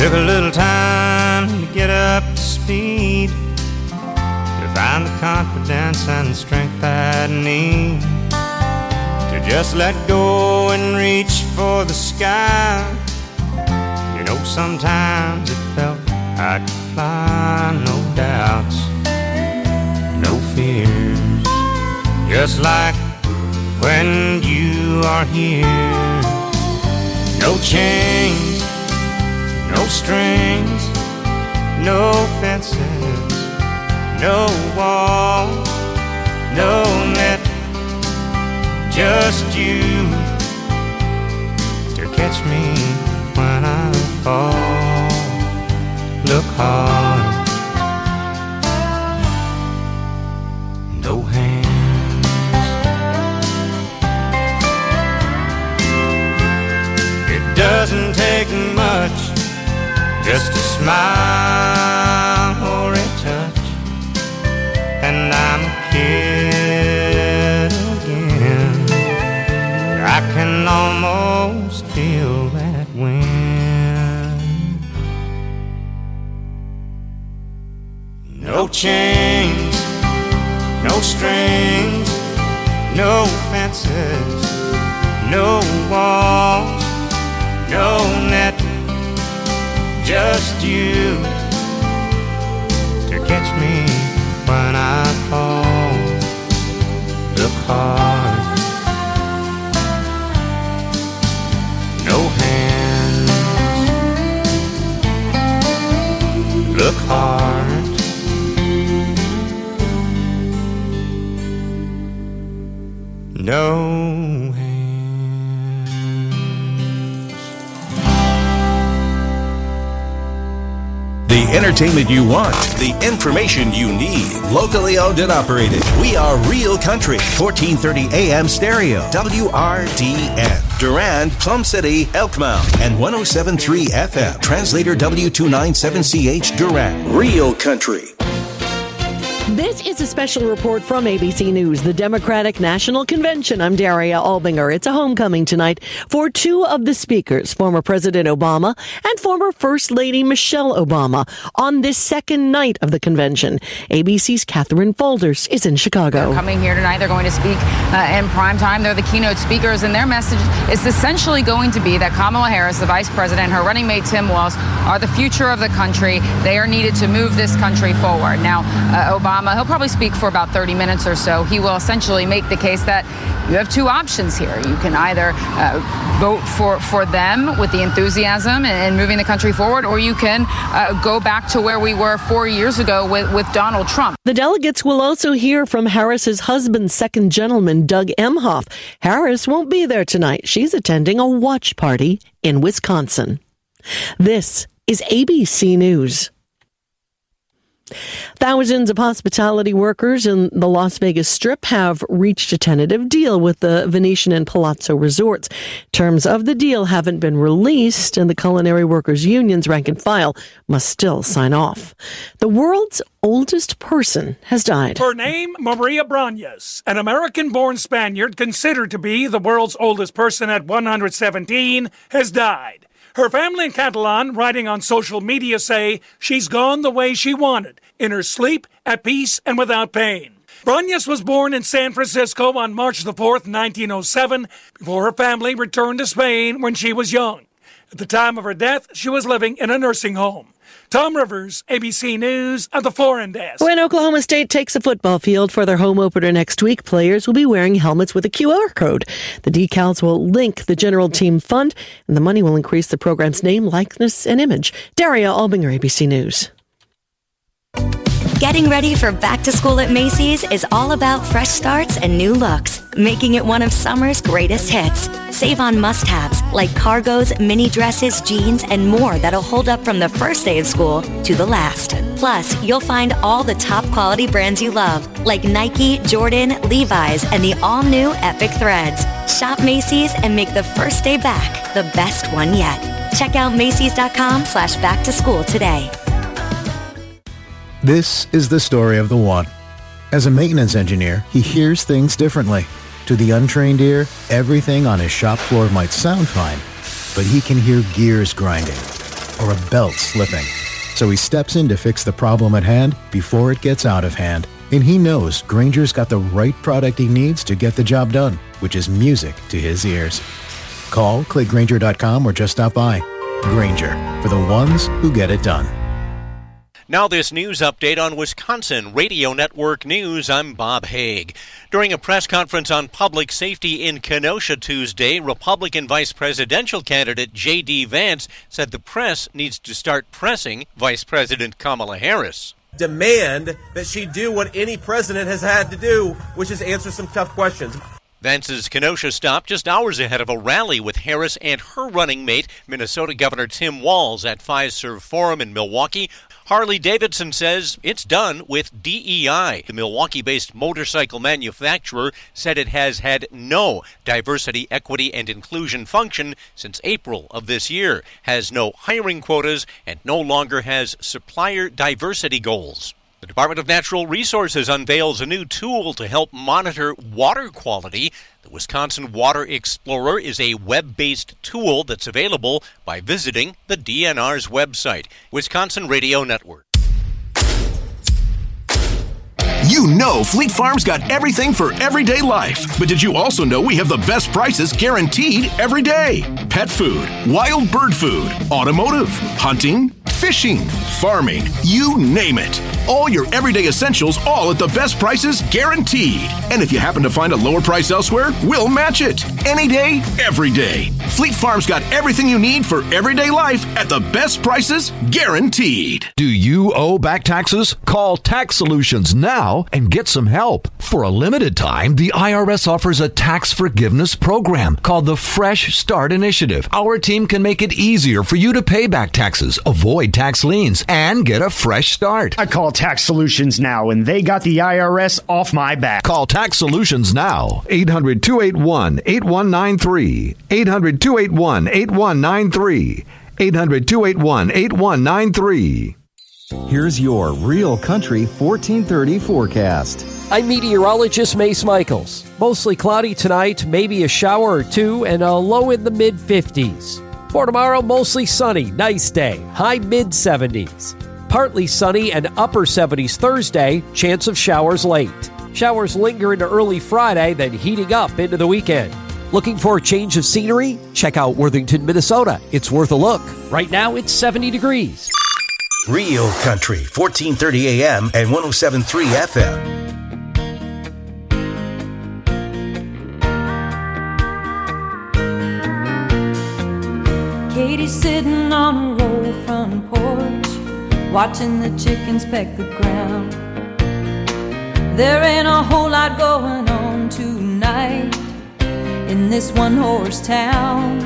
Took a little time to get up to speed, to find the confidence and the strength I need, to just let go and reach for the sky. You know, sometimes it felt I could fly, no doubts, no fears, just like when you are here. No chains, no strings, no fences, no walls, no net, just you to catch me when I fall. Look hard, no hands. It doesn't take much, just a smile or a touch, and I'm a kid again. I can almost feel that wind. No chains, no strings, no fences, no walls, no net, just you to catch me when I fall. Look hard, no hands. Look hard, no hands. The entertainment you want, the information you need. Locally owned and operated. We are Real Country, 1430 AM stereo, WRDN. Durand, Plum City, Elkmount, and 107.3 FM. Translator W297CH Durand. Real Country. This is a special report from ABC News, the Democratic National Convention. I'm Daria Albinger. It's a homecoming tonight for two of the speakers, former President Obama and former First Lady Michelle Obama, on this second night of the convention. ABC's Catherine Folders is in Chicago. They're coming here tonight. They're going to speak in prime time. They're the keynote speakers, and their message is essentially going to be that Kamala Harris, the vice president, her running mate Tim Walz, are the future of the country. They are needed to move this country forward. Now, Obama, he'll probably speak for about 30 minutes or so. He will essentially make the case that you have two options here. You can either vote for them with the enthusiasm and moving the country forward, or you can go back to where we were 4 years ago with Donald Trump. The delegates will also hear from Harris's husband, second gentleman, Doug Emhoff. Harris won't be there tonight. She's attending a watch party in Wisconsin. This is ABC News. Thousands of hospitality workers in the Las Vegas Strip have reached a tentative deal with the Venetian and Palazzo Resorts. Terms of the deal haven't been released, and the Culinary Workers Union's rank and file must still sign off. The world's oldest person has died. Her name, Maria Brañas, an American-born Spaniard considered to be the world's oldest person at 117, has died. Her family in Catalan, writing on social media, say she's gone the way she wanted, in her sleep, at peace, and without pain. Brañas was born in San Francisco on March the 4th, 1907, before her family returned to Spain when she was young. At the time of her death, she was living in a nursing home. Tom Rivers, ABC News, at the Foreign Desk. When Oklahoma State takes a football field for their home opener next week, players will be wearing helmets with a QR code. The decals will link the General Team Fund, and the money will increase the program's name, likeness, and image. Daria Albinger, ABC News. Getting ready for back to school at Macy's is all about fresh starts and new looks, making it one of summer's greatest hits. Save on must-haves like cargos, mini dresses, jeans, and more that'll hold up from the first day of school to the last. Plus, you'll find all the top quality brands you love, like Nike, Jordan, Levi's, and the all-new Epic Threads. Shop Macy's and make the first day back the best one yet. Check out Macy's.com/back to school today. This is the story of the one. As a maintenance engineer, he hears things differently. To the untrained ear, everything on his shop floor might sound fine, but he can hear gears grinding or a belt slipping. So he steps in to fix the problem at hand before it gets out of hand. And he knows Grainger's got the right product he needs to get the job done, which is music to his ears. Call, click Grainger.com, or just stop by. Grainger, for the ones who get it done. Now this news update on Wisconsin Radio Network News. I'm Bob Haig. During a press conference on public safety in Kenosha Tuesday, Republican vice presidential candidate J.D. Vance said the press needs to start pressing Vice President Kamala Harris. Demand that she do what any president has had to do, which is answer some tough questions. Vance's Kenosha stop just hours ahead of a rally with Harris and her running mate, Minnesota Governor Tim Walz, at Fiserv Forum in Milwaukee. Harley-Davidson says it's done with DEI. The Milwaukee-based motorcycle manufacturer said it has had no diversity, equity, and inclusion function since April of this year, has no hiring quotas, and no longer has supplier diversity goals. The Department of Natural Resources unveils a new tool to help monitor water quality. The Wisconsin Water Explorer is a web-based tool that's available by visiting the DNR's website. Wisconsin Radio Network. You know Fleet Farm's got everything for everyday life. But did you also know we have the best prices guaranteed every day? Pet food, wild bird food, automotive, hunting, fishing, farming, you name it. All your everyday essentials, all at the best prices guaranteed. And if you happen to find a lower price elsewhere, we'll match it. Any day, every day. Fleet Farm's got everything you need for everyday life at the best prices guaranteed. Do you owe back taxes? Call Tax Solutions now and get some help. For a limited time, the IRS offers a tax forgiveness program called the Fresh Start Initiative. Our team can make it easier for you to pay back taxes, avoid tax liens, and get a fresh start. I call Tax Solutions now, and they got the IRS off my back. Call Tax Solutions now. 800-281-8193. 800-281-8193. 800-281-8193. Here's your Real Country 1430 forecast. I'm meteorologist Mace Michaels. Mostly cloudy tonight, maybe a shower or two, and a low in the mid-50s. For tomorrow, mostly sunny, nice day, high mid-70s. Partly sunny and upper 70s Thursday, chance of showers late. Showers linger into early Friday, then heating up into the weekend. Looking for a change of scenery? Check out Worthington, Minnesota. It's worth a look. Right now, it's 70 degrees. Real Country, 1430 AM and 107.3 FM. Katie's sitting on a roll front porch, watching the chickens peck the ground. There ain't a whole lot going on tonight in this one-horse town.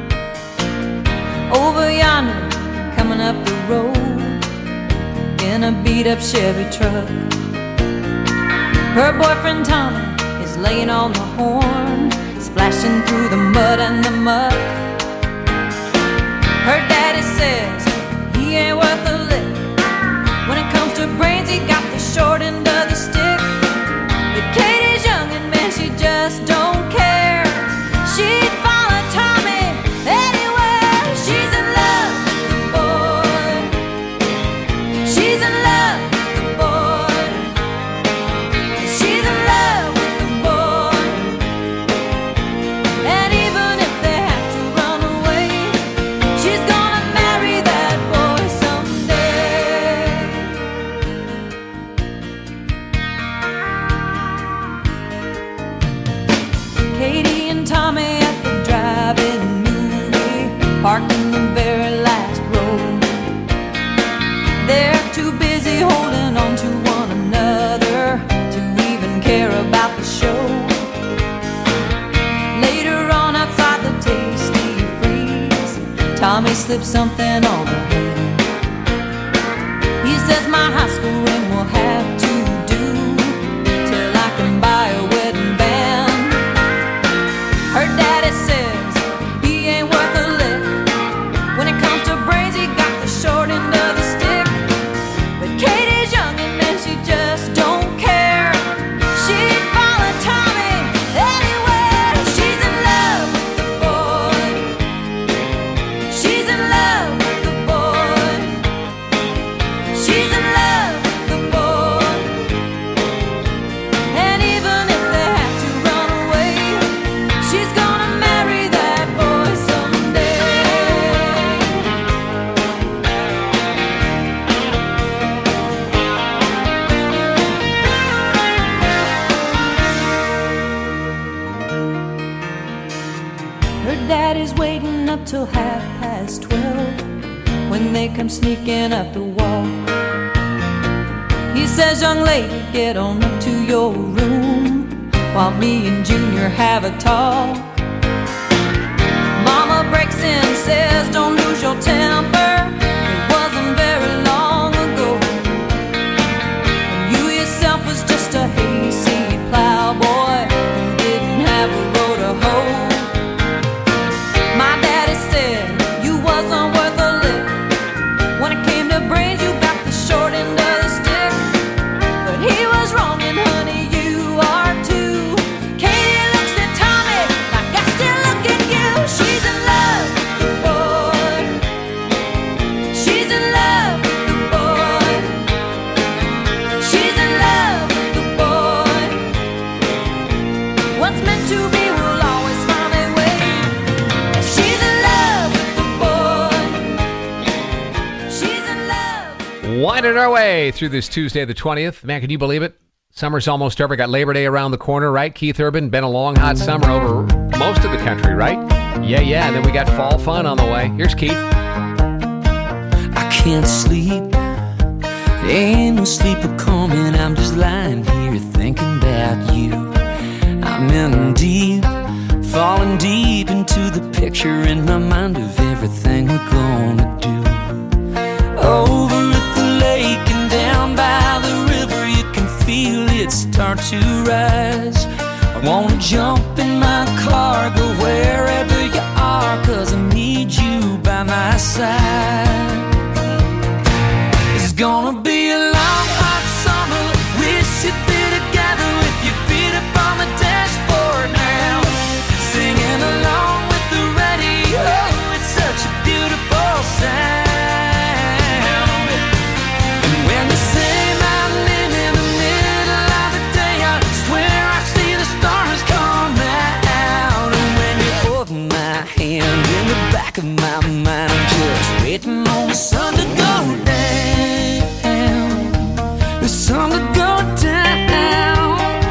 Over yonder, coming up the road in a beat-up Chevy truck, her boyfriend Tommy is laying on the horn, splashing through the mud and the muck. Her daddy says he ain't worth a lick. When it comes to brains, he got the short end of the stick. But Katie's young and man, she just don't care. She'd follow Tommy anywhere. She's in love with the boy. She's in love with the boy. She's in love with the boy. And even if they have to run away, she's gonna marry that boy someday. Katie and Tommy at the drive-in movie, parked in the very last row. They're too busy holding on to one another to even care about the show. Later on outside the Tasty Freeze, Tommy slips something on her hand. He says my high school ring will have to do till I can buy a wedding band. Her daddy says he ain't worth a lick. When it comes to brains, he got the short end of the stick. But Katie's young and man, she just don't care. She'd follow Tommy anywhere. She's in love with the boy. She's in love with the boy. till 12:30 when they come sneaking up the walk. He says, young lady, get on up to your room while me and Junior have a talk. Mama breaks in and says, don't lose your temper. It wasn't very long ago. You yourself was just a hayseed plowboy who didn't have a row to hoe. My daddy said you wasn't worth a lick. When it came to brains, you got the short end of the stick. But he was wrong, and honey, you are too. Katie looks at Tommy like I still look at you. She's in love with the boy. She's in love with the boy. She's in love with the boy. What's meant to be will always find a way. She's in love with the boy. She's in love. Winding our way through this Tuesday, the 20th. Man, can you believe it? Summer's almost over. Got Labor Day around the corner, right? Keith Urban, been a long, hot summer over most of the country, right? Yeah. And then we got fall fun on the way. Here's Keith. I can't sleep. Ain't no sleeper coming. I'm just lying here thinking about you. I'm in deep, falling deep into the picture in my mind of everything we're gonna do. Over at the lake and down by the river, you can feel it start to rise. I wanna jump in my car, go wherever you are, 'cause I need you by my side. It's gonna be a long, hot summer. Wish you'd be together with your feet up on the dashboard now, singing along with the radio. It's such a beautiful sound. And when you say my name in the middle of the day, I swear I see the stars come out. And when you hold my hand in the back of my mind, I'm just waiting on the sun to go down. The sun to go down.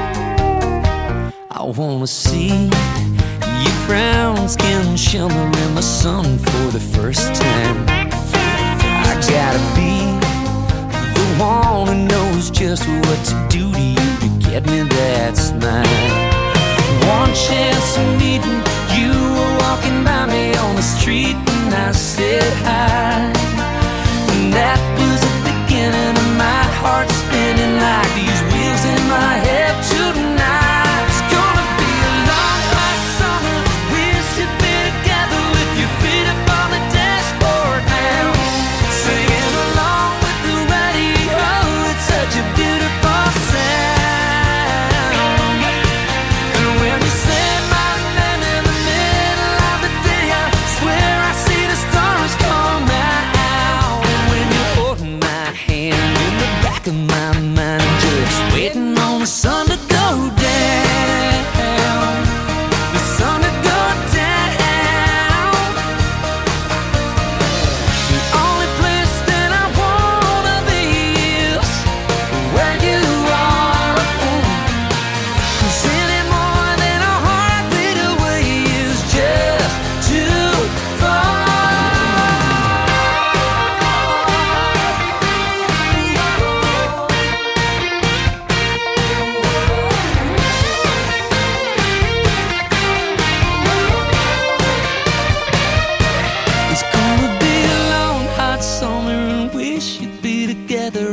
I wanna see your brown skin shimmer in the sun for the first time. I gotta be the one who knows just what to do to you to get me that smile. One chance of meeting you, were walking by me on the street and I said hi. And that was the beginning of my heart spinning like these wheels in my head tonight. It's gonna be a long, hot summer. Wish you'd be together with your feet up on the dashboard now, singing along with the radio. It's such a beautiful sound. And when you say my name in the middle of the day, I swear I see the stars come out. And when you hold my hand in the back of my mind, I'm just waiting on the sun to go down. The sun to go down. The only place that I wanna be is where you are. 'Cause any more than a heartbeat away is just too far. It's gonna be a long, hot summer and wish you'd be together.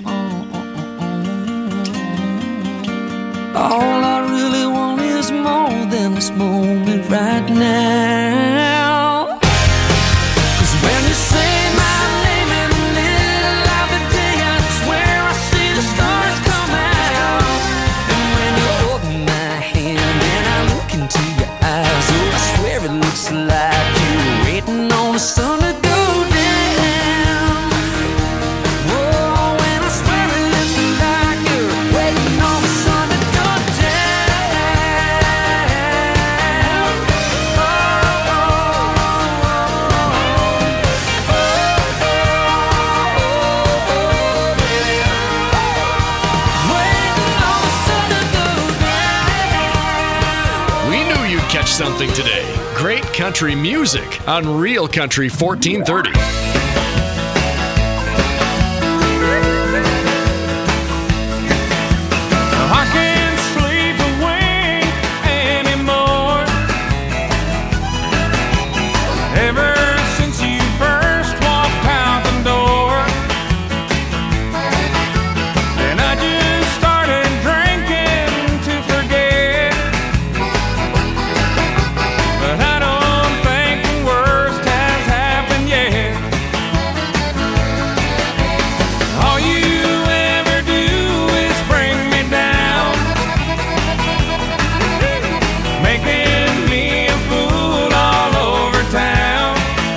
All I really want is more than this moment right now. 'Cause when you say my name in the middle of the day, I swear I see the stars come out. And when you hold my hand and I look into your eyes, oh, I swear it looks like you're waiting on the sun to go down. Oh, and I swear it looks like you're waiting on the sun to go down. Oh, great country music on Real Country 1430. I can't sleep away anymore. Ever since you first walked out the door, and I just started drinking to forget. But I don't think the worst has happened yet. All you ever do is bring me down, making me a fool all over town.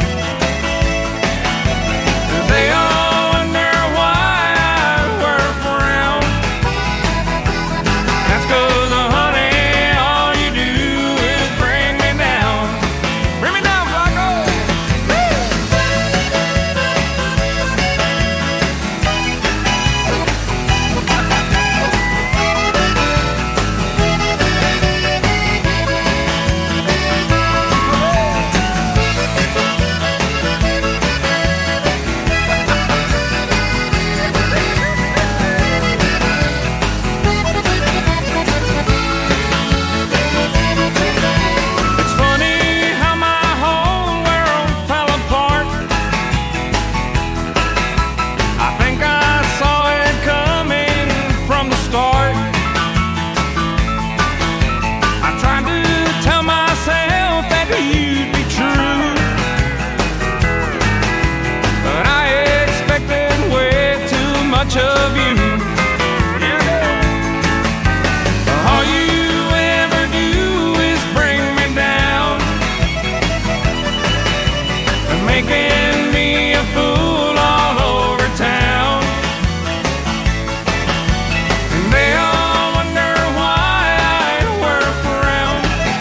They all wonder why I wear a frown. That's 'cause, honey, all you do is bring me down. Bring me down, Flacco. It's funny how my whole world fell apart. I think I saw it coming from the start. I tried to tell myself that you'd be true, but I expected way too much of you. All you ever do is bring me down, making me a fool all over town. And they all wonder why I wear a frown.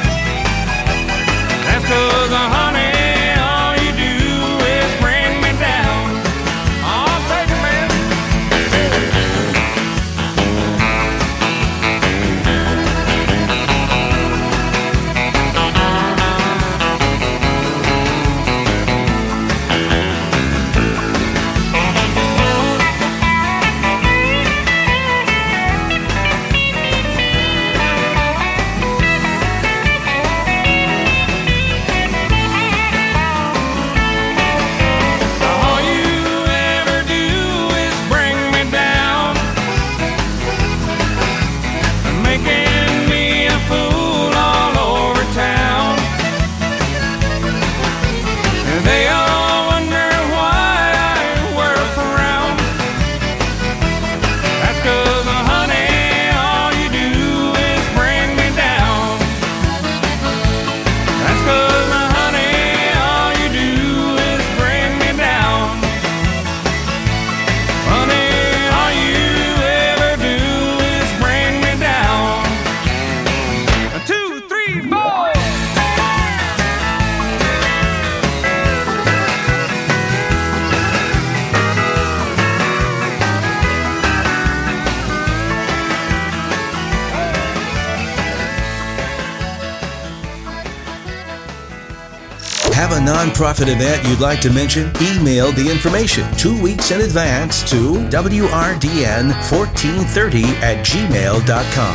That's 'cause, honey, all you do is bring me down. I'll take it, man. All you ever do is bring me down, making me a fool all over town. And they all wonder why I wear a frown. That's 'cause, honey, all you do is bring me down. That's 'cause, honey, all you do is bring me down. Honey, all you ever do is bring me down. 2, 3, 4. Have a nonprofit event you'd like to mention? Email the information 2 weeks in advance to wrdn1430@gmail.com.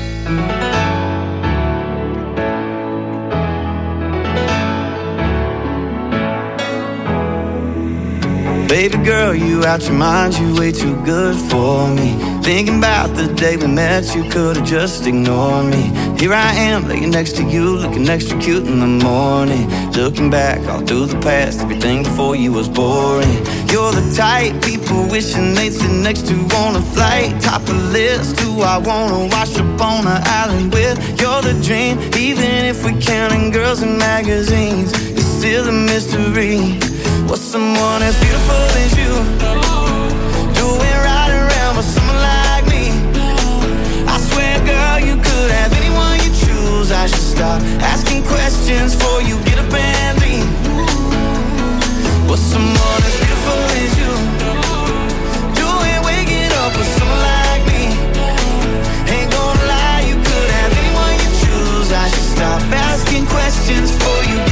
Baby girl, you out your mind, you way too good for me. Thinking about the day we met, you could've just ignored me. Here I am, laying next to you, looking extra cute in the morning. Looking back all through the past, everything before you was boring. You're the type people wishing they'd sit next to on a flight. Top of the list, who I wanna wash up on an island with. You're the dream, even if we're counting girls in magazines. It's still a mystery. What's someone as beautiful as you doing right around with someone like me? I swear, girl, you could have anyone you choose. I should stop asking questions before you get up and leave. What's someone as beautiful as you doing waking up with someone like me? Ain't gonna lie, you could have anyone you choose. I should stop asking questions before you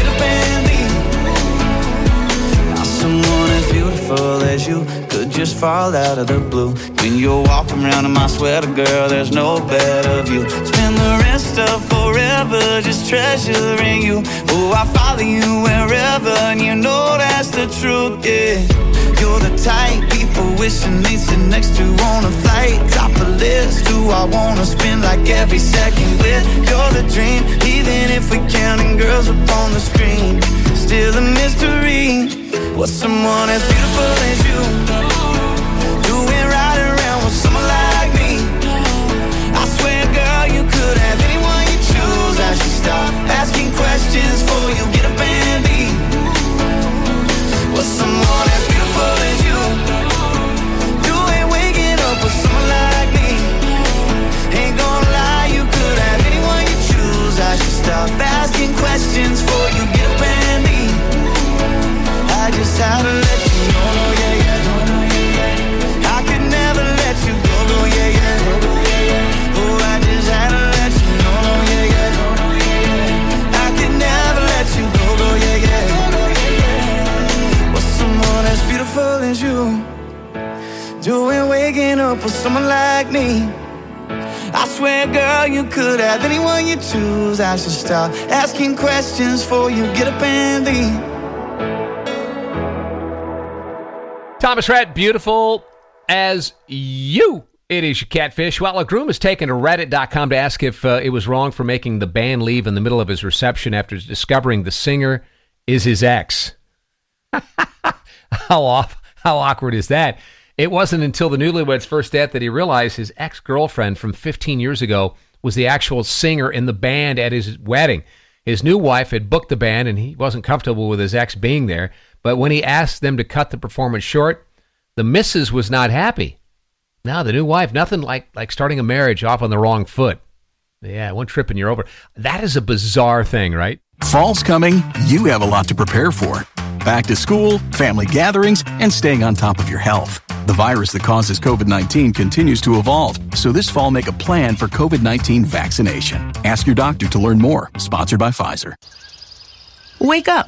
you could just fall out of the blue. When you're walking around in my sweater, girl, there's no better view. Spend the rest of forever just treasuring you. Oh, I follow you wherever, and you know that's the truth, yeah. You're the type people wishing they'd sit next to on a flight. Top a list, who I wanna spend like every second with. You're the dream, even if we're counting girls up on the screen. Still a mystery, what's someone as beautiful as you doing right around with someone like me? I swear, girl, you could have anyone you choose. I should stop asking questions for you, get up and leave. What's someone as beautiful as you? You ain't waking up with someone like me. Ain't gonna lie, you could have anyone you choose. I should stop asking questions for you, get up and leave. I just had to let you know, no, yeah, yeah. I could never let you go, no, yeah, yeah. Oh, I just had to let you know, no, yeah, yeah. I could never let you go, no, yeah, yeah. What's someone as beautiful as you doing waking up with someone like me? I swear, girl, you could have anyone you choose. I should stop asking questions for you, get up and leave. Thomas Rhett, beautiful as you. It is your catfish. Well, a groom has taken to Reddit.com to ask if it was wrong for making the band leave in the middle of his reception after discovering the singer is his ex. How awkward is that? It wasn't until the newlyweds' first date that he realized his ex-girlfriend from 15 years ago was the actual singer in the band at his wedding. His new wife had booked the band, and he wasn't comfortable with his ex being there. But when he asked them to cut the performance short, the missus was not happy. Now, the new wife, nothing like starting a marriage off on the wrong foot. Yeah, one trip and you're over. That is a bizarre thing, right? Fall's coming. You have a lot to prepare for. Back to school, family gatherings, and staying on top of your health. The virus that causes COVID-19 continues to evolve, so this fall make a plan for COVID-19 vaccination. Ask your doctor to learn more. Sponsored by Pfizer. Wake up.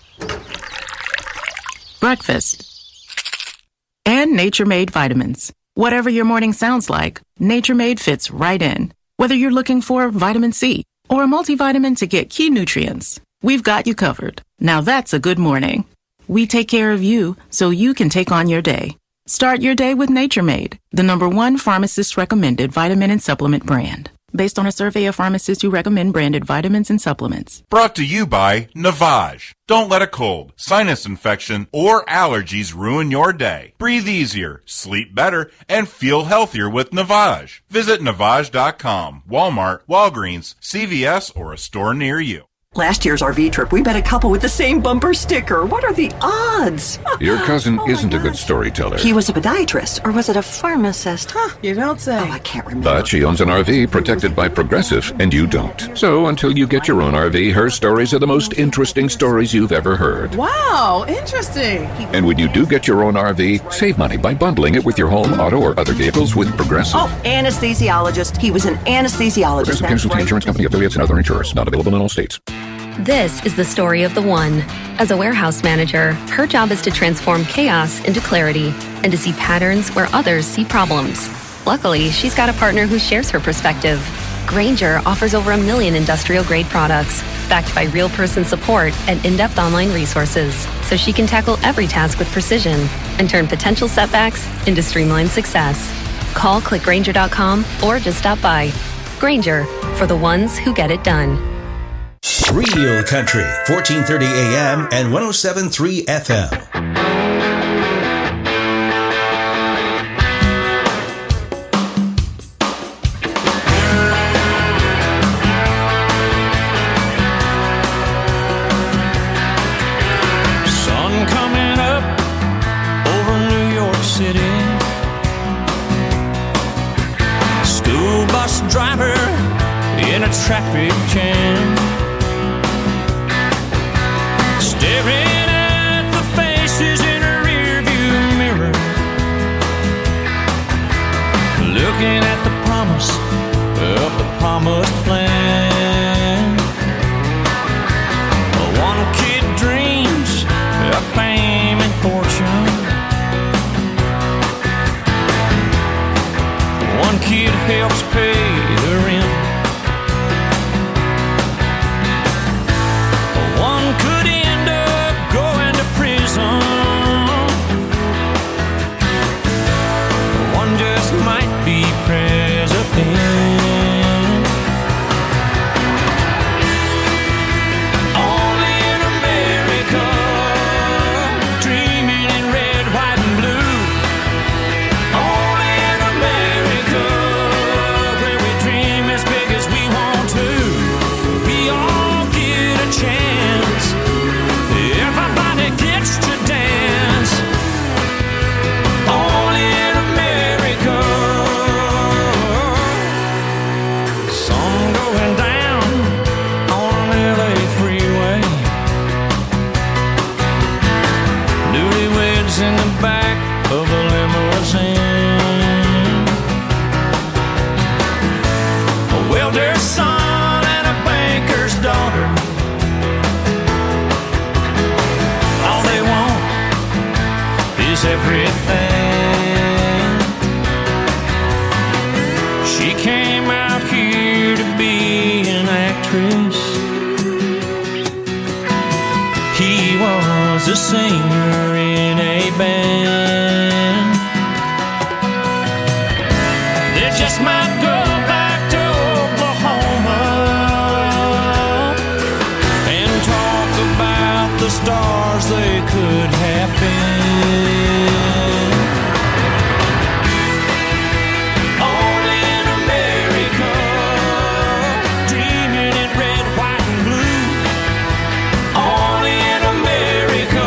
Breakfast. And Nature Made vitamins. Whatever your morning sounds like, Nature Made fits right in. Whether you're looking for vitamin C or a multivitamin to get key nutrients, we've got you covered. Now that's a good morning. We take care of you so you can take on your day. Start your day with Nature Made, the #1 pharmacist-recommended vitamin and supplement brand. Based on a survey of pharmacists who recommend branded vitamins and supplements. Brought to you by Navage. Don't let a cold, sinus infection, or allergies ruin your day. Breathe easier, sleep better, and feel healthier with Navage. Visit Navage.com, Walmart, Walgreens, CVS, or a store near you. Last year's RV trip, we met a couple with the same bumper sticker. What are the odds? Your cousin isn't a good storyteller. He was a podiatrist, or was it a pharmacist? You don't say. Oh, I can't remember. But she owns an RV protected by Progressive, and you don't. So until you get your own RV, her stories are the most interesting stories you've ever heard. Wow, interesting. And when you do get your own RV, save money by bundling it with your home, auto, or other vehicles with Progressive. Oh, anesthesiologist. He was an anesthesiologist. Progressive Casualty Insurance Company, affiliates, and other insurers. Not available in all states. This is the story of the one. As a warehouse manager, her job is to transform chaos into clarity and to see patterns where others see problems. Luckily, she's got a partner who shares her perspective. Grainger offers over 1 million industrial-grade products, backed by real person support and in-depth online resources, so she can tackle every task with precision and turn potential setbacks into streamlined success. Call clickgrainger.com or just stop by. Grainger, for the ones who get it done. Real Country, 1430 AM and 107.3 FM. Sun coming up over New York City. School bus driver in a traffic jam. Staring at the faces in a rearview mirror, looking at the promise of the promised land. One kid dreams of fame and fortune, everything. She came out here to be an actress. He was a singer in a band. They just might go back to Oklahoma and talk about the stars they could have been. Only in America, dreaming in red, white, and blue. Only in America.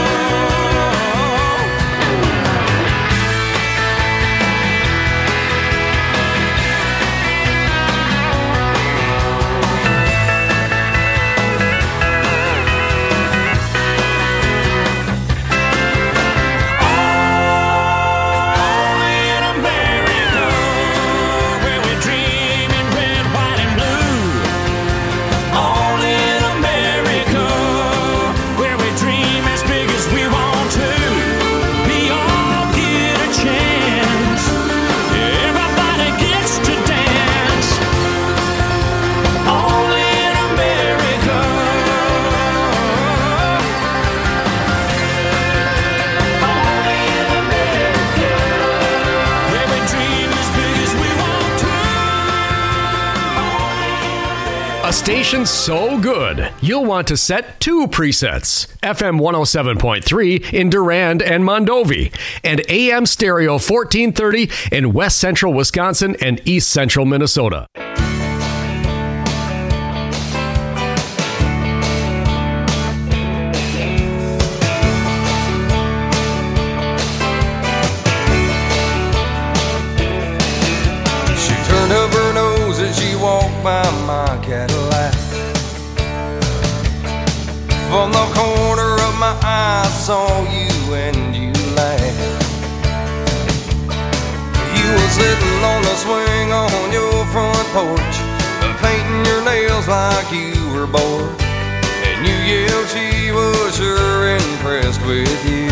A station so good, you'll want to set 2 presets. FM 107.3 in Durand and Mondovi, and AM stereo 1430 in West Central Wisconsin and East Central Minnesota. She turned up her nose as she walked by my Cadillac. From the corner of my eye, I saw you and you laughed. You were sitting on the swing on your front porch, painting your nails like you were bored. And you yelled she was sure impressed with you.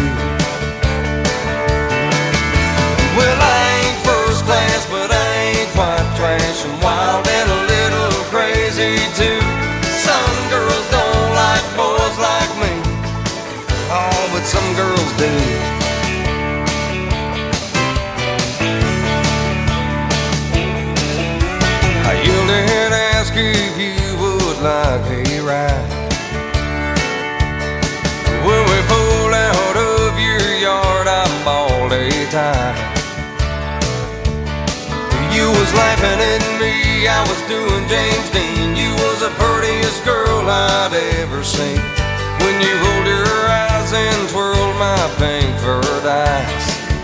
Well, I ain't first class, but I ain't quite trash, and wild and a little crazy too. Some girls don't like boys like me, oh, but some girls do. I yelled and asked if you would like a ride. When we pulled out of your yard, I bawled a tie. You was laughing at me, I was doing James Dean. You was the prettiest girl I'd ever seen. When you rolled your eyes and twirled my pink furred eyes.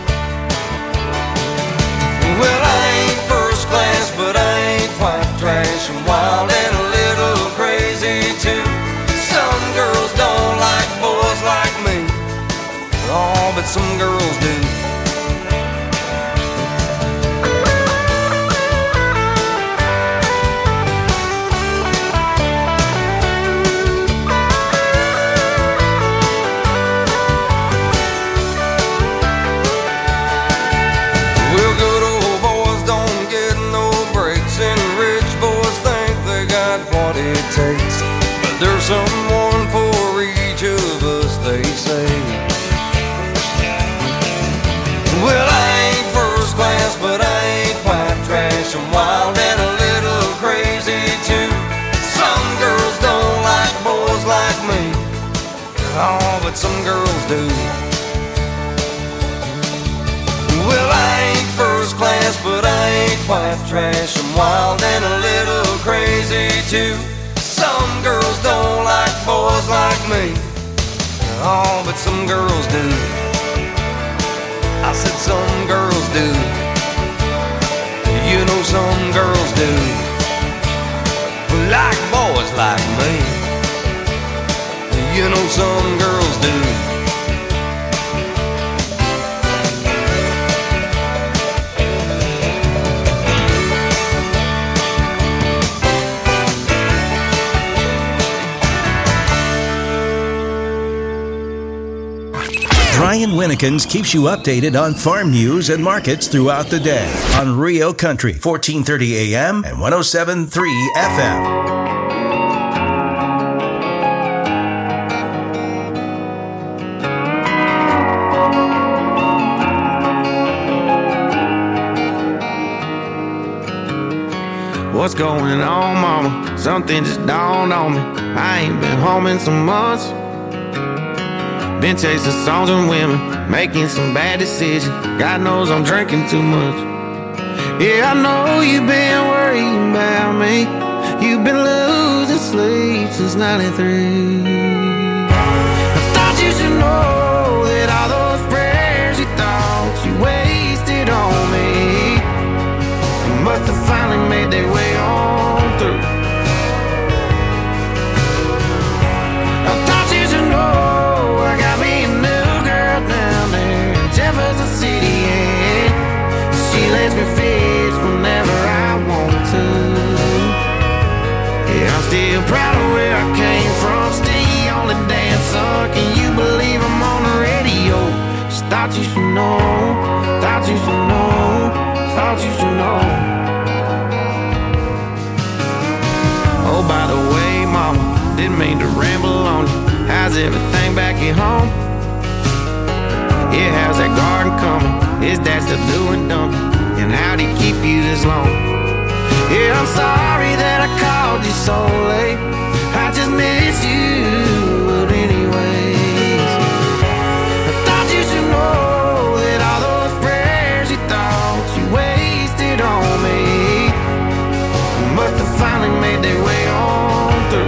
Well, I ain't first class, but I ain't quite trash, and wild and a little crazy too. Some girls don't like boys like me, oh, but some girls do. Takes, but there's someone for each of us, they say. Well, I ain't first class, but I ain't quite trash, I'm wild and a little crazy too. Some girls don't like boys like me, oh, but some girls do. Well, I ain't first class, but I ain't quite trash, I'm wild and a little crazy too. Some girls don't like boys like me, oh, but some girls do. I said some girls do. You know some girls do. Like boys like me. You know some girls do. Brian Winnikins keeps you updated on farm news and markets throughout the day on Rio Country, 1430 AM and 107.3 FM. What's going on, mama? Something just dawned on me. I ain't been home in some months. Been chasing songs and women, making some bad decisions. God knows I'm drinking too much. Yeah, I know you've been worrying about me. You've been losing sleep since 93. I thought you should know that all those prayers you thought you wasted on me must have finally made their way on through. I thought you should know I got me a new girl down there in Jefferson City, and she lets me fish whenever I want to. Yeah, I'm still proud of where I came from, still the only dancer. Can you believe I'm on the radio? Just thought you should know, thought you should know, thought you should know. Oh, by the way, mama, didn't mean to ramble on you. How's everything back at home? Yeah, how's that garden coming? Is Dad still doing dumping? And how'd he keep you this long? Yeah, I'm sorry that I called you so late. I just miss you, but anyways, I thought you should know that all those prayers you thought you wasted on me must have finally made their way on through.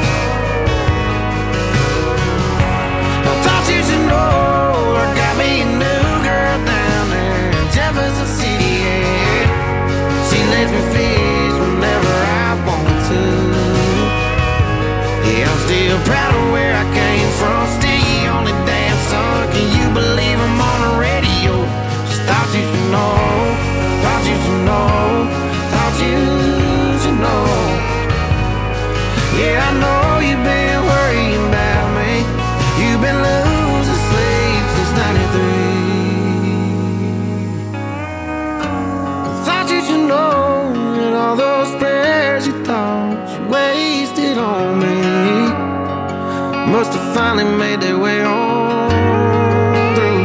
I thought you should know I got me a new girl down there in Jefferson City, and she lets me fish whenever I want to. Yeah, I'm still proud of where I came from, still the only damn son. Can you believe I'm on the radio? Just thought you should know, thought you should know, thought you should know. Yeah, I know you've been worrying about me. You've been losing sleep since 93. I thought you should know that all those prayers you thought you wasted on me must have finally made their way on through.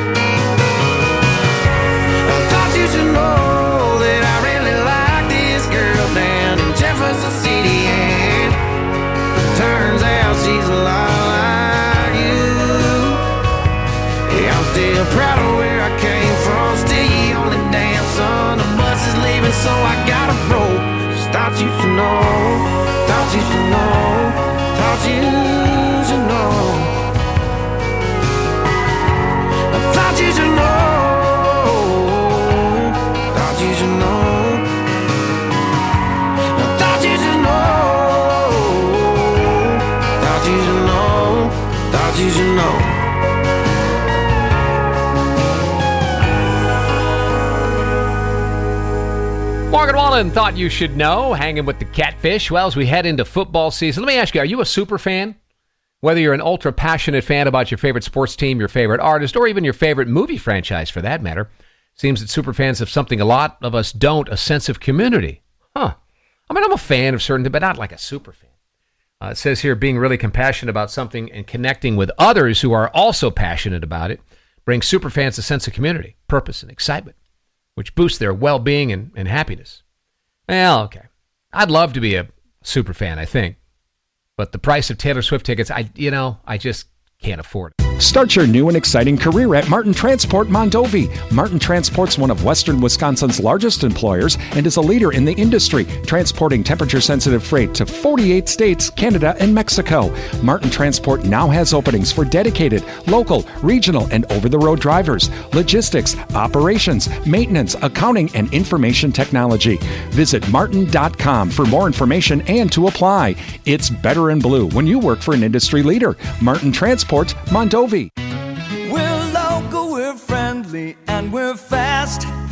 I thought you should know that I really like this girl down in Jefferson City, and turns out she's a lot like you. Yeah, I'm still proud of where I came from, still the only damn son. The bus is leaving, so I gotta roll. Just thought you should know, thought you should know, thought you should know. I thought you should know, thought you should know. I thought you should know, thought you should know, thought you should know. Morgan Wallen thought you should know, hanging with the Catfish. Well, as we head into football season, let me ask you, are you a super fan? Whether you're an ultra passionate fan about your favorite sports team, your favorite artist, or even your favorite movie franchise for that matter, seems that super fans have something a lot of us don't, a sense of community. Huh. I mean, I'm a fan of certain things, but not like a super fan. It says here, being really compassionate about something and connecting with others who are also passionate about it brings super fans a sense of community, purpose, and excitement, which boosts their well-being and happiness. Well, okay. I'd love to be a super fan, I think. But the price of Taylor Swift tickets, I just can't afford it. Start your new and exciting career at Martin Transport Mondovi. Martin Transport's one of Western Wisconsin's largest employers and is a leader in the industry, transporting temperature-sensitive freight to 48 states, Canada, and Mexico. Martin Transport now has openings for dedicated, local, regional, and over-the-road drivers, logistics, operations, maintenance, accounting, and information technology. Visit martin.com for more information and to apply. It's better in blue when you work for an industry leader. Martin Transport Mondovi. We're local, we're friendly, and we're fast.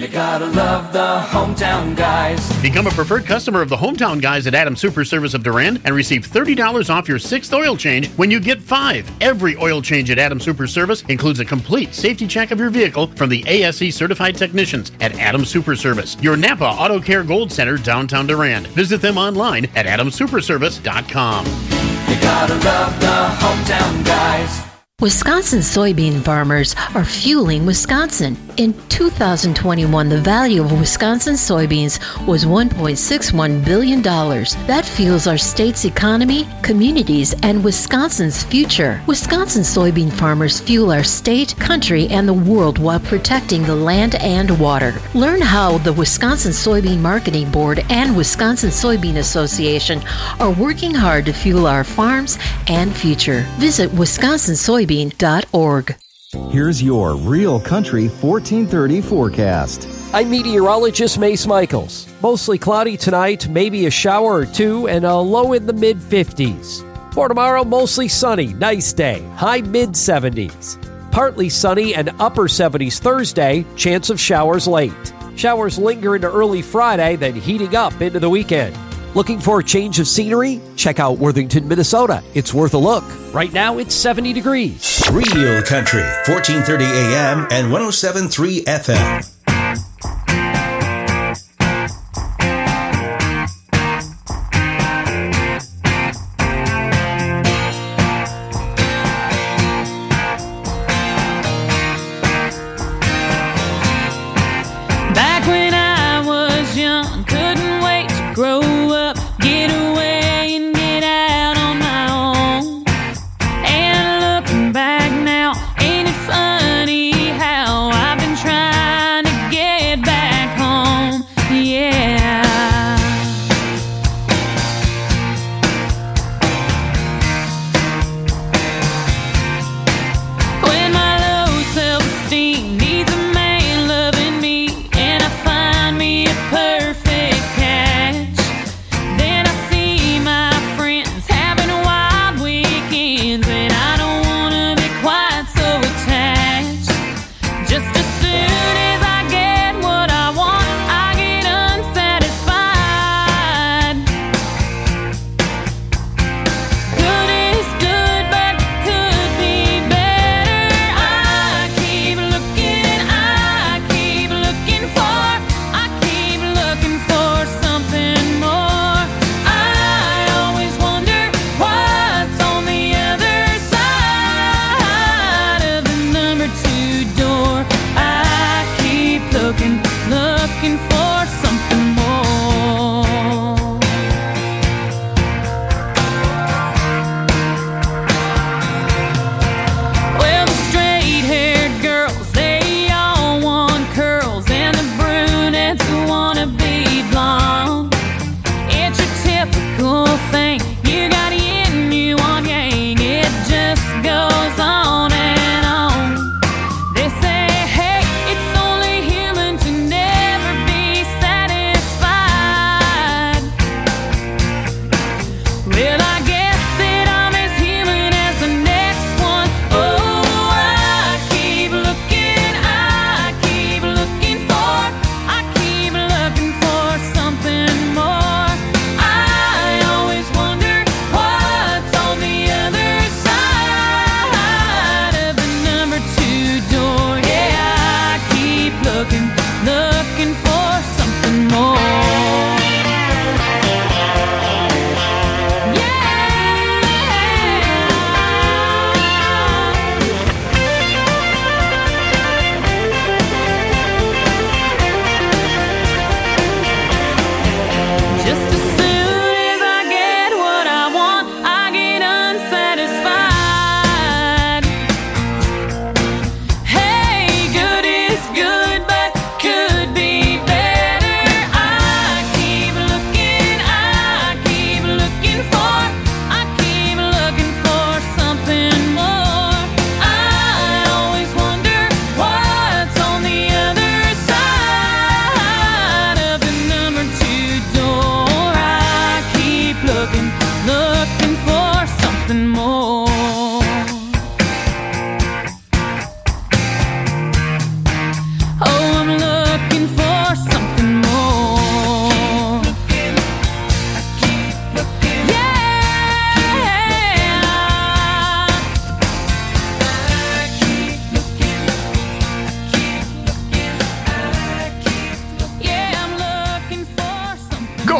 You gotta love the Hometown Guys. Become a preferred customer of the Hometown Guys at Adams Super Service of Durand and receive $30 off your 6th oil change when you get 5. Every oil change at Adams Super Service includes a complete safety check of your vehicle from the ASE certified technicians at Adams Super Service, your Napa Auto Care Gold Center, downtown Durand. Visit them online at adamsuperservice.com. You gotta love the Hometown Guys. Wisconsin soybean farmers are fueling Wisconsin. In 2021, the value of Wisconsin soybeans was $1.61 billion. That fuels our state's economy, communities, and Wisconsin's future. Wisconsin soybean farmers fuel our state, country, and the world while protecting the land and water. Learn how the Wisconsin Soybean Marketing Board and Wisconsin Soybean Association are working hard to fuel our farms and future. Visit wisconsinsoybean.org. Here's your Real Country 1430 forecast. I'm meteorologist Mace Michaels. Mostly cloudy tonight, maybe a shower or two, and a low in the mid-50s. For tomorrow, mostly sunny, nice day, high mid-70s. Partly sunny and upper 70s Thursday, chance of showers late. Showers linger into early Friday, then heating up into the weekend. Looking for a change of scenery? Check out Worthington, Minnesota. It's worth a look. Right now, it's 70 degrees. Real Country, 1430 AM and 107.3 FM. Back when I was young, couldn't wait to grow up, get away and get out on my own. And looking back now, ain't it funny how I've been trying to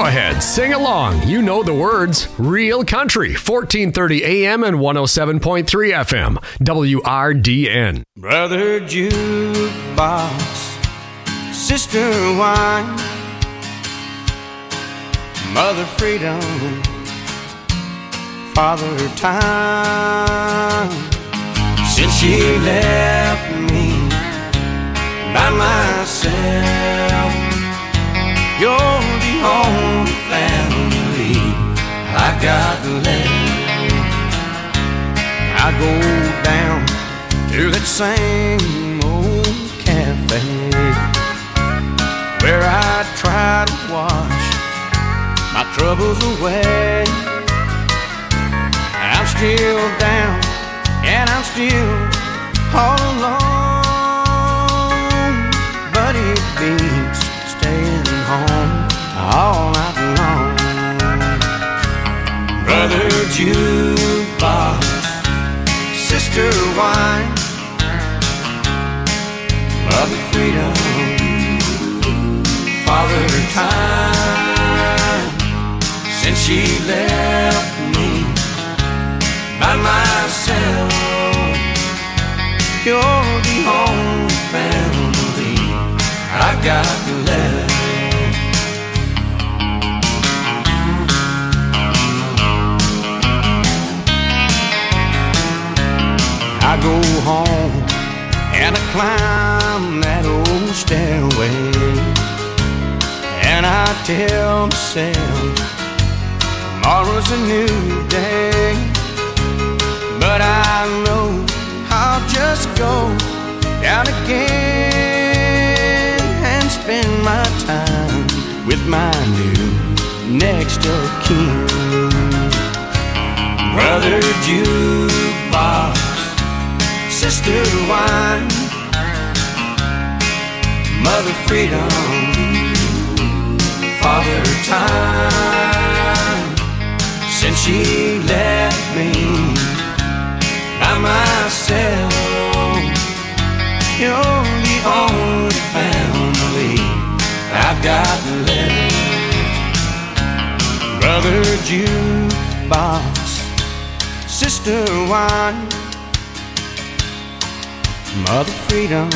ahead, sing along. You know the words. Real Country, 1430 AM and 107.3 FM. WRDN. Brother Jukebox, Sister Wine, Mother Freedom, Father Time. Since she left me by myself, you're the only family I got left. I go down to that same old cafe where I try to wash my troubles away. I'm still down and I'm still all alone, but it beats staying home all night long. Brother Jukebox, Sister Wine, Mother Freedom, Father Time. Since she left me by myself, you're the only family I've got left. I go home and I climb that old stairway, and I tell myself tomorrow's a new day. But I know I'll just go down again and spend my time with my new next of kin. Brother Jukebox, Sister Wine, Mother Freedom, Father Time. Since she left me by myself, you're the only family I've got left. Brother Jukebox, Sister Wine, Mother Freedom,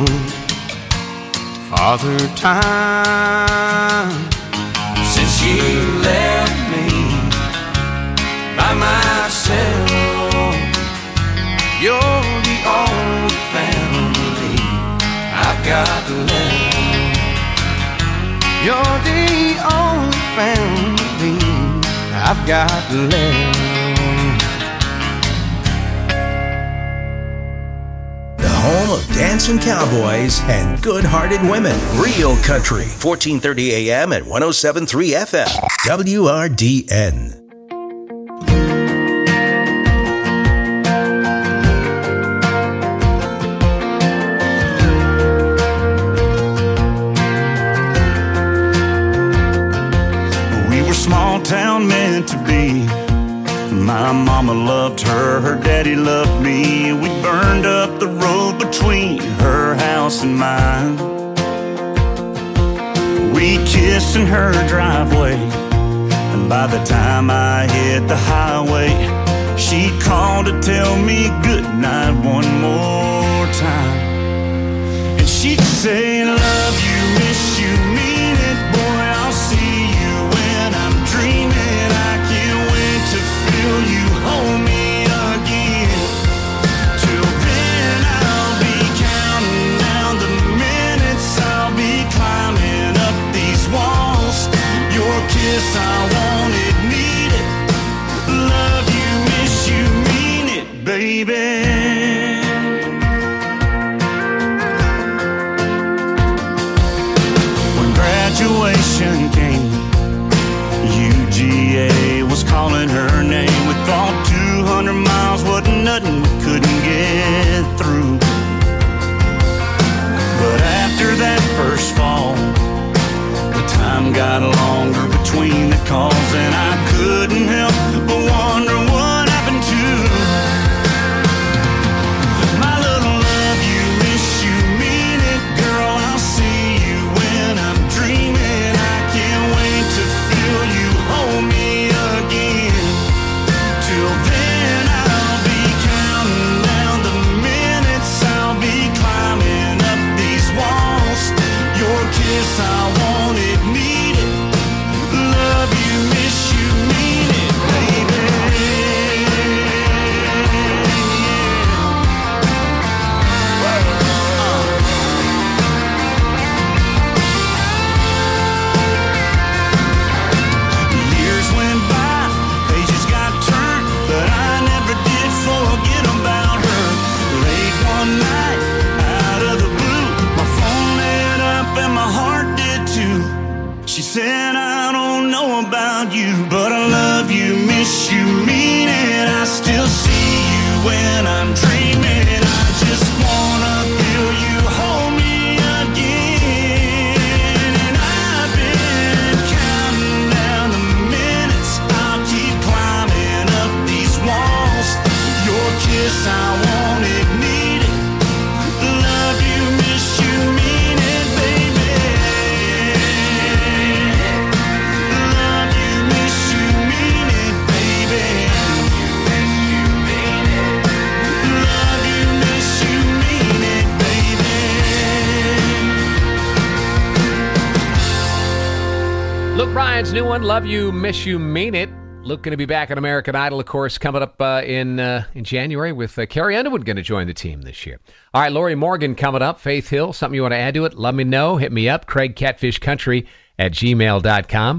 Father Time. Since she left me by myself, you're the only family I've got left. You're the only family I've got left. The home of dancing cowboys and good-hearted women. Real Country, 1430 AM and 107.3 FM. WRDN. Small town meant to be. My mama loved her, her daddy loved me. We burned up the road between her house and mine. We kissed in her driveway, and by the time I hit the highway, she called to tell me goodnight one more time. And she'd say, love you, miss you, mean it, boy, I'll see you when I'm dreaming. I can't wait to feel you hold me again. Till then I'll be counting down the minutes, I'll be climbing up these walls. Your kiss I wanted, need it. Love you, miss you, mean it, baby. Graduation came, UGA was calling her name. We thought 200 miles wasn't nothing, we couldn't get through. But after that first fall, the time got longer between the calls, and I couldn't help but wonder what happened to my little love you, miss you, mean it, girl, I'll see you when I'm dreaming. I can't wait to feel about you, but I love you, miss you, mean it. I still see you when I'm dreaming. I just wanna feel you hold me again. And I've been counting down the minutes. I'll keep climbing up these walls. Your kiss, I want it, need it. Love you, miss you, mean it, baby. Love you, miss you, mean it, baby. Love you, miss you, mean it, baby. Luke Bryan's new one, Love You, Miss You, Mean It. Luke going to be back on American Idol, of course, coming up in January with Carrie Underwood going to join the team this year. All right, Lori Morgan coming up. Faith Hill, something you want to add to it? Let me know. Hit me up, CraigCatfishCountry@gmail.com.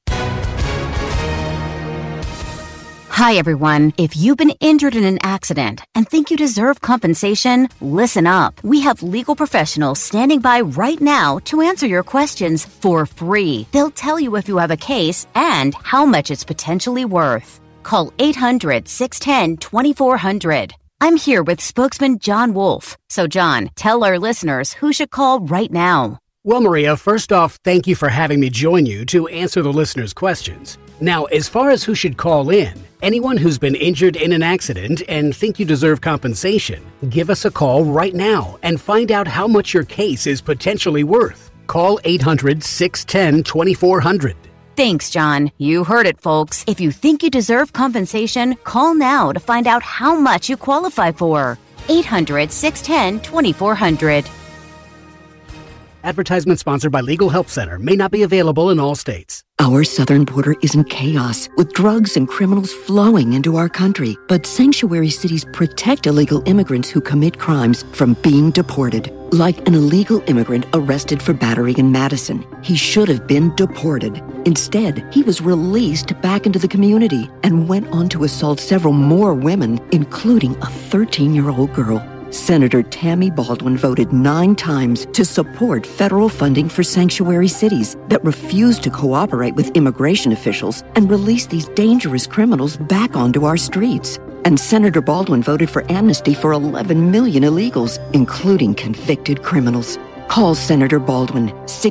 Hi, everyone. If you've been injured in an accident and think you deserve compensation, listen up. We have legal professionals standing by right now to answer your questions for free. They'll tell you if you have a case and how much it's potentially worth. Call 800-610-2400. I'm here with spokesman John Wolf. So, John, tell our listeners who should call right now. Well, Maria, first off, thank you for having me join you to answer the listeners' questions. Now, as far as who should call in, anyone who's been injured in an accident and think you deserve compensation, give us a call right now and find out how much your case is potentially worth. Call 800-610-2400. Thanks, John. You heard it, folks. If you think you deserve compensation, call now to find out how much you qualify for. 800-610-2400. Advertisement sponsored by Legal Help Center. May not be available in all states. Our southern border is in chaos, with drugs and criminals flowing into our country. But sanctuary cities protect illegal immigrants who commit crimes from being deported. Like an illegal immigrant arrested for battery in Madison. He should have been deported. Instead, he was released back into the community and went on to assault several more women, including a 13-year-old girl. Senator Tammy Baldwin voted 9 times to support federal funding for sanctuary cities that refuse to cooperate with immigration officials and release these dangerous criminals back onto our streets. And Senator Baldwin voted for amnesty for 11 million illegals, including convicted criminals. Call Senator Baldwin,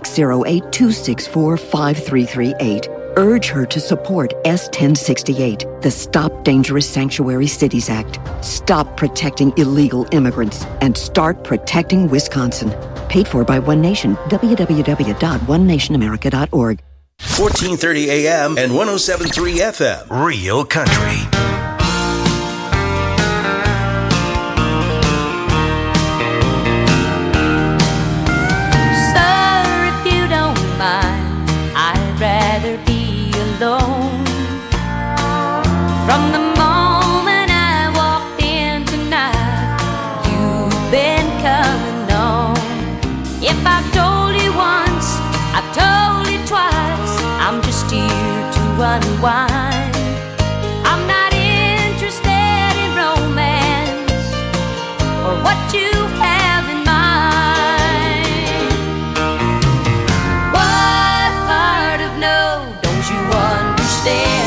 608-264-5338. Urge her to support S-1068, the Stop Dangerous Sanctuary Cities Act. Stop protecting illegal immigrants and start protecting Wisconsin. Paid for by One Nation, www.onenationamerica.org. 1430 AM and 107.3 FM. Real Country. From the moment I walked in tonight, you've been coming on. If I've told you once, I've told you twice, I'm just here to unwind. I'm not interested in romance or what you have in mind. What part of no don't you understand?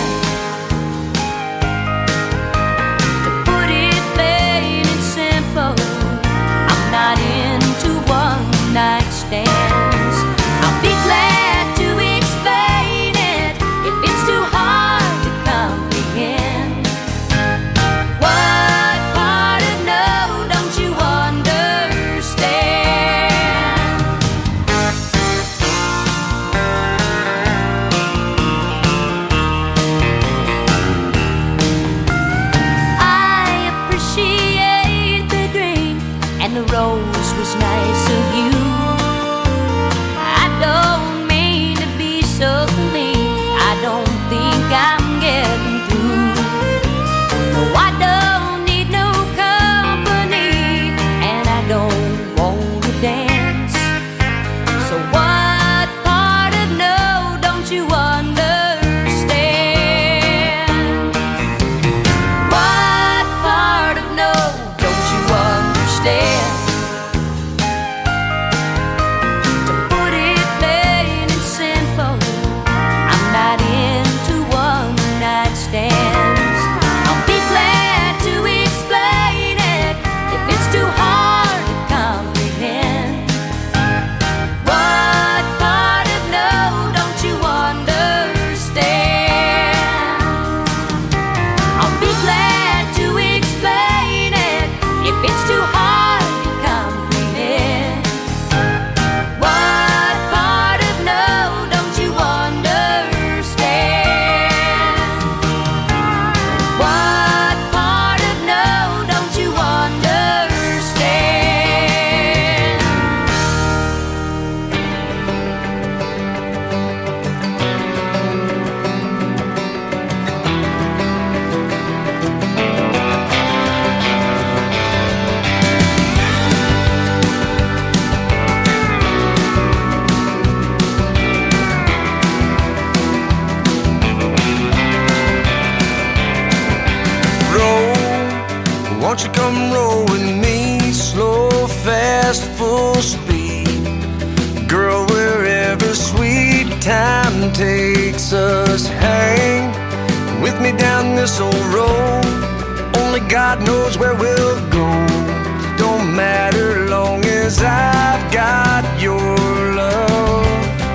Night stands. I'll be glad to explain it if it's too hard Won't you come roll with me? Slow, fast, full speed. Girl, wherever sweet time takes us, hang with me down this old road. Only God knows where we'll go. Don't matter long as I've got your love.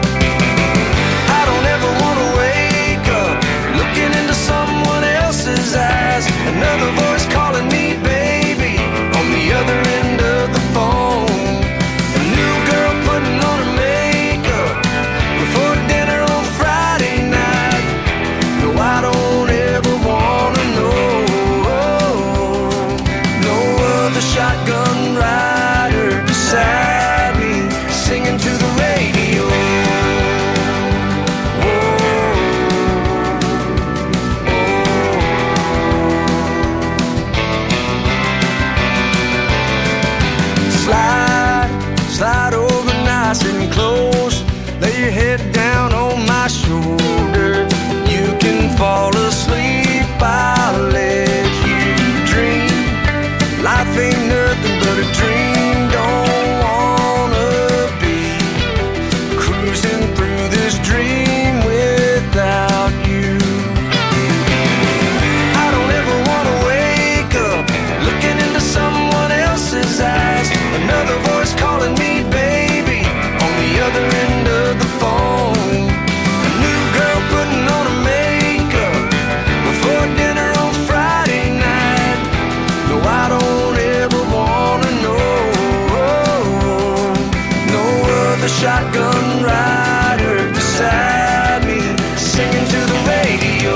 I don't ever want to wake up looking into someone else's eyes. Another voice calling me baby on the other end of the phone. A new girl putting on her makeup before dinner on Friday night. No, I don't ever want to know. No other shotgun rider beside me singing to the radio. Slide over nice and close. Lay your head down on my shoulder. You can fall asleep, I'll let you dream. Life ain't nothing but a dream. Don't wanna be cruising through this dream without you. I don't ever wanna wake up looking into someone else's eyes. Another voice calling me baby on the other end of the phone. A new girl putting on her makeup before dinner on Friday night. No, I don't ever wanna know. No other shotgun rider beside me singing to the radio.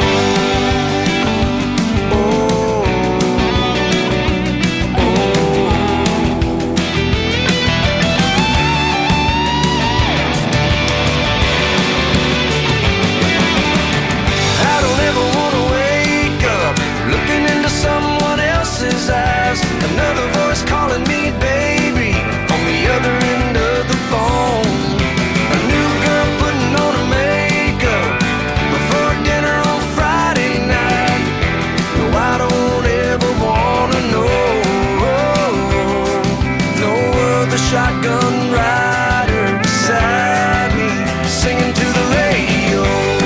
Eyes. Another voice calling me baby on the other end of the phone. A new girl putting on her makeup before dinner on Friday night. No, I don't ever wanna know. No other shotgun rider beside me singing to the radio.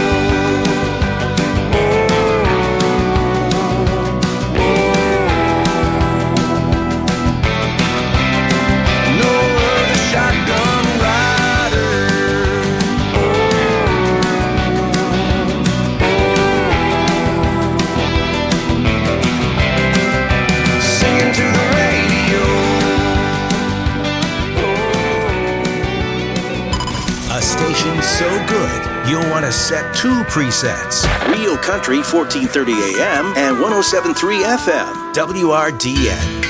So good, you'll want to set two presets. Real Country 1430 AM and 107.3 FM, WRDN.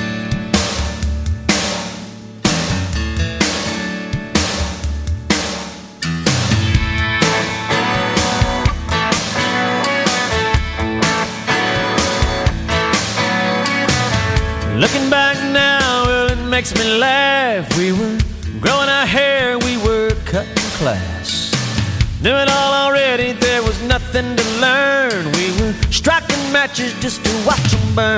Looking back now, well, it makes me laugh. We were growing our hair, we were cutting class. Knew it all already, there was nothing to learn. We were striking matches just to watch them burn.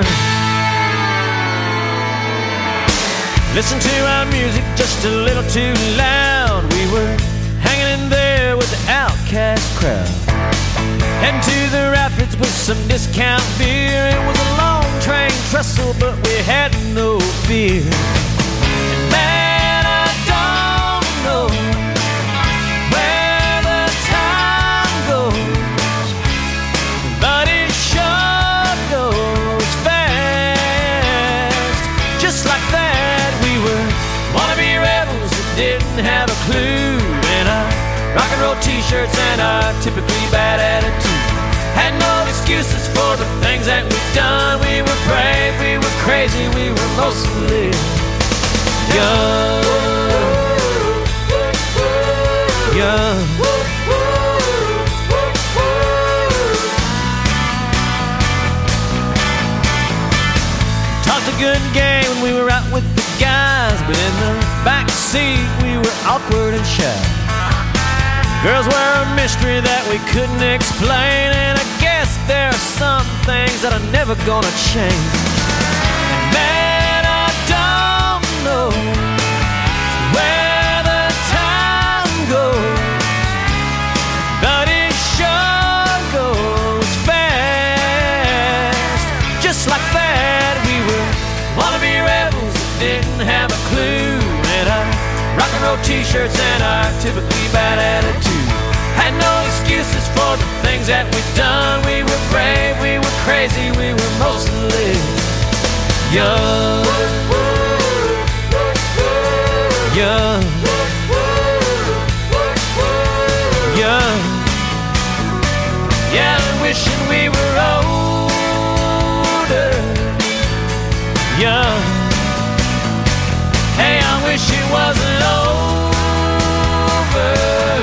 Listen to our music just a little too loud. We were hanging in there with the outcast crowd. Heading to the rapids with some discount beer. It was a long train trestle, but we had no fear. And man, I don't know where the time goes, but it sure goes fast. Just like that, we were wannabe rebels that didn't have a clue. And our rock and roll t-shirts and our typically bad attitude had no excuses for the things that we've done. We were brave, we were crazy, we were mostly young. Talked a good game when we were out with the guys, but in the back seat we were awkward and shy. Girls were a mystery that we couldn't explain, and I guess there are some things that are never gonna change. know where the time goes, but it sure goes fast. Just like that, we were wannabe rebels that didn't have a clue, and our rock and roll t-shirts and our typically bad attitude had no excuses for the things that we'd done. We were brave, we were crazy, we were mostly young. Young. Young. Yeah, wishing we were older. Young. Hey, I wish it wasn't over.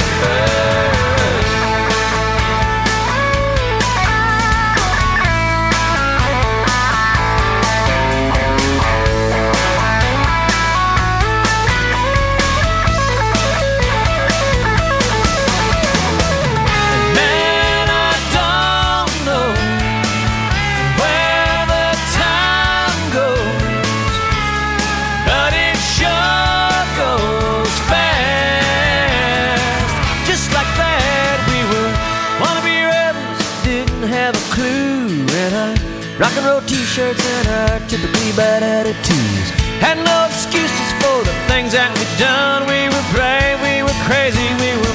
Rock and roll t-shirts and our typically bad attitudes had no excuses for the things that we'd done. We were brave, we were crazy, we were